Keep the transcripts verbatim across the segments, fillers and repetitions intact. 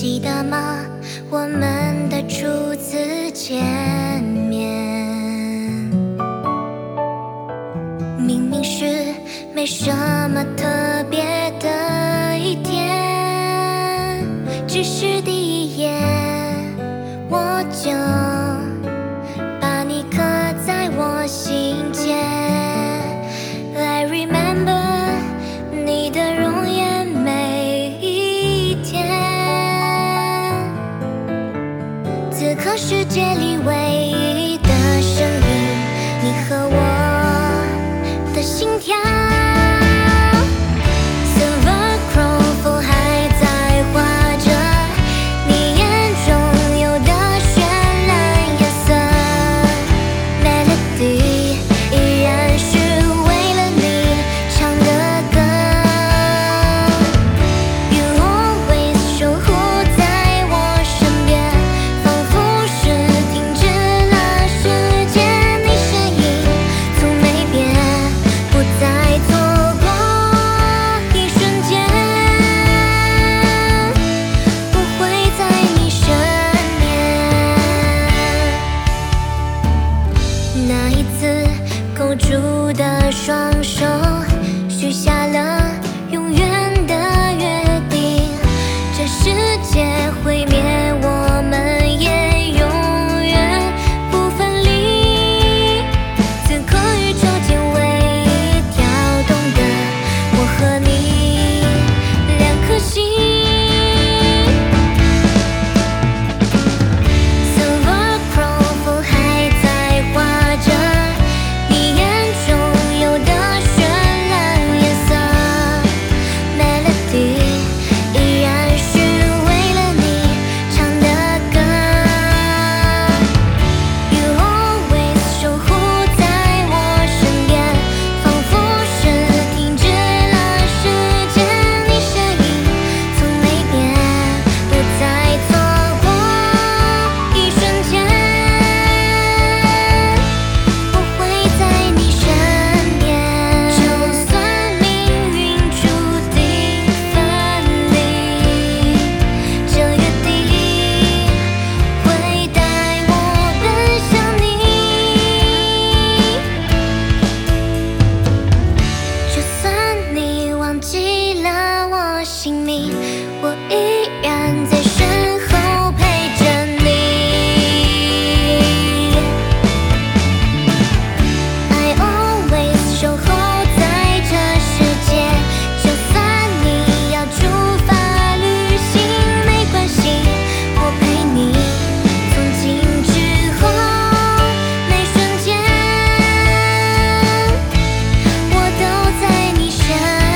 记得吗？我们的初次见面，明明是没什么特别的一天，只是第一眼我就把你刻在我心间。I remember 你的容颜每一天，此刻世界里唯一的声音，你和我的心跳。Silver Crow 还在画着你眼中有的绚烂颜色 ，Melody 依然是为了你唱的歌。You always 守护在我身边，仿佛是停止了时间，你身影从没变，不再错过一瞬间，我会在你身边。那一次勾住的双手，许下了永远的约定，这世界毁灭，我们也永远不分离。此刻宇宙间唯一跳动的，我和你两颗心。Silver Crow 还在画着你眼中有的绚烂颜色 ，Melody 依然是为了你唱的歌。You always 守护在我身边，仿佛是停止了时间，你身影从没变，不再错过一瞬间，我会在你身边。就算命运注定分离，这约定会带我奔向你。就算你忘记了我姓名，我依然在身后陪着你。I always 守候在这世界，就算你要出发旅行，没关系，我陪你从今之后每瞬间，我都在你身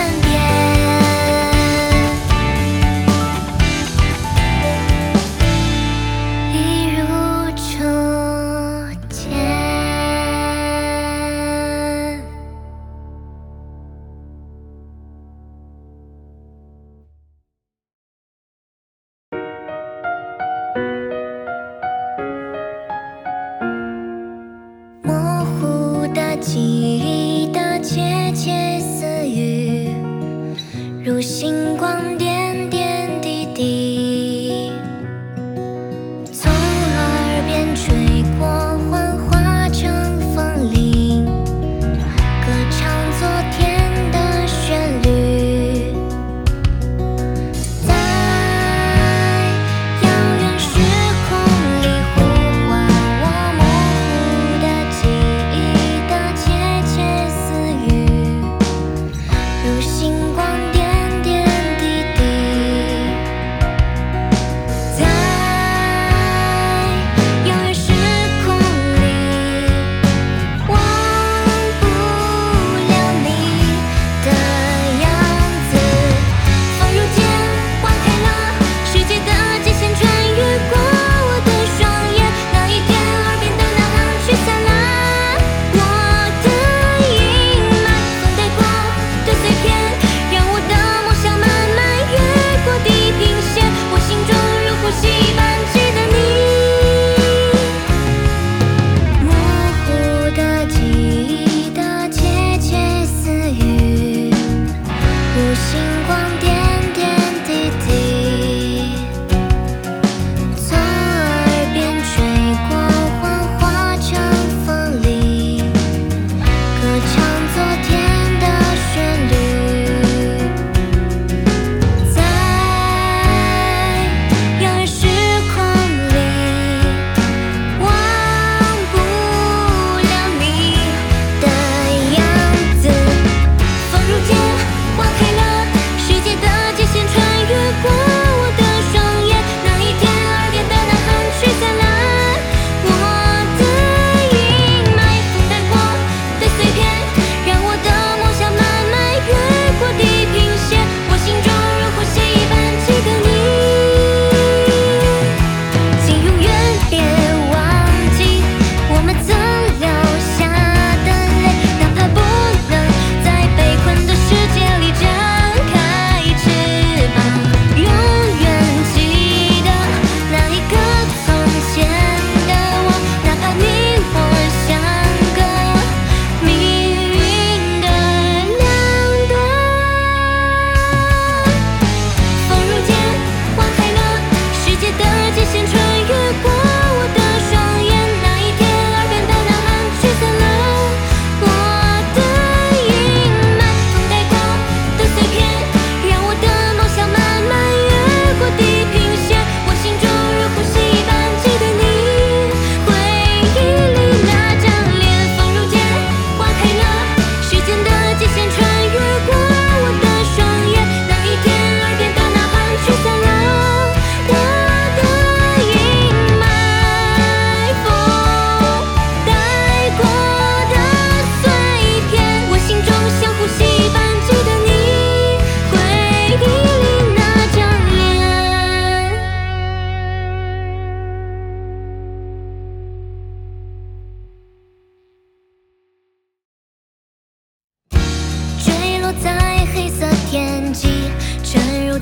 边，一如初见。模糊的记忆的窃窃私语，如星光点点滴滴，从耳边吹过，幻化成风铃，歌唱昨天的旋律，在遥远时空里呼唤我。模糊的记忆的窃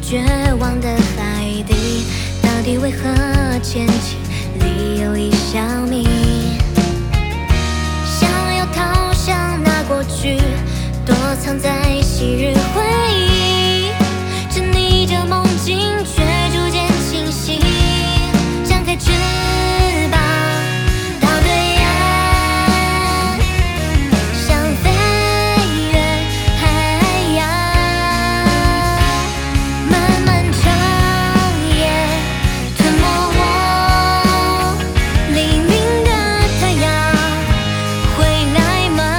绝望的海底，到底为何前进里有一小米？想要逃向那过去，躲藏在昔日回忆，沉溺着梦境却逐渐清晰，张开翅膀到对岸，想飞越海洋，漫漫长夜吞没我，黎明的太阳会来吗？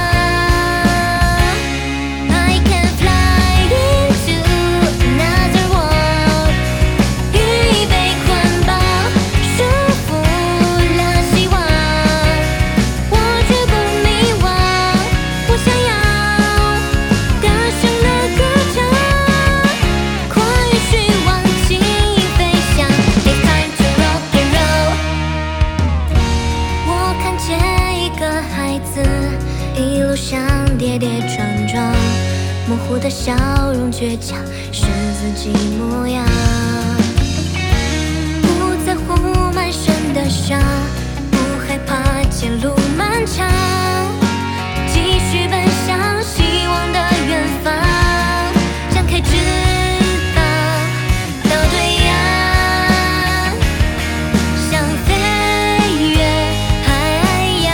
I can fly into another world， 羽翼被捆绑，束缚了希望，我却不迷惘，我想要大声的歌唱，跨越虚妄，轻盈飞翔。It's time to rock and roll。我看见一个孩子，一路上跌跌撞撞，模糊的笑容倔强，是自己模样。不在乎满身的伤，不害怕前路漫长，继续奔向希望的远方，张开翅膀到对岸，想飞越海洋，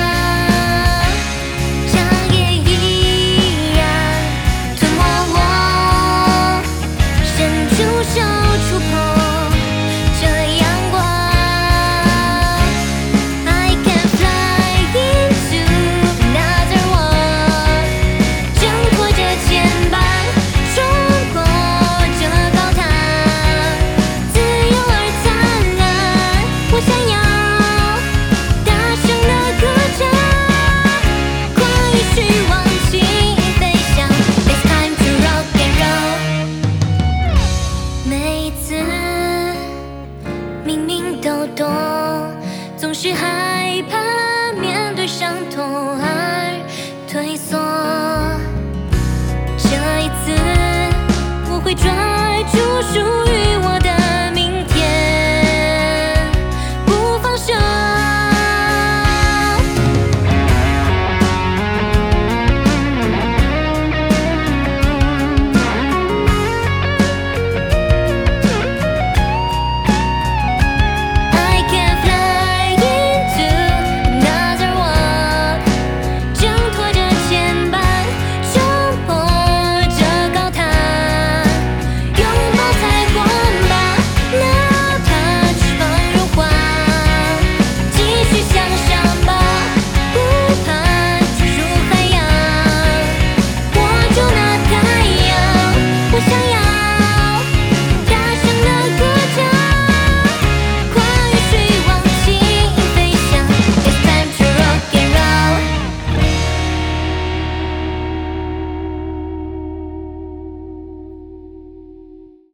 长夜依然吞没我，伸出手触碰这阳光。I can fly into another world， 挣脱这牵绊，冲过这高塔，自由而灿烂。我想要大声的歌唱，跨越虚妄，轻盈飞翔。It's time to rock and roll。每一次明明都懂，总是害怕面对伤痛而退缩。这一次我会抓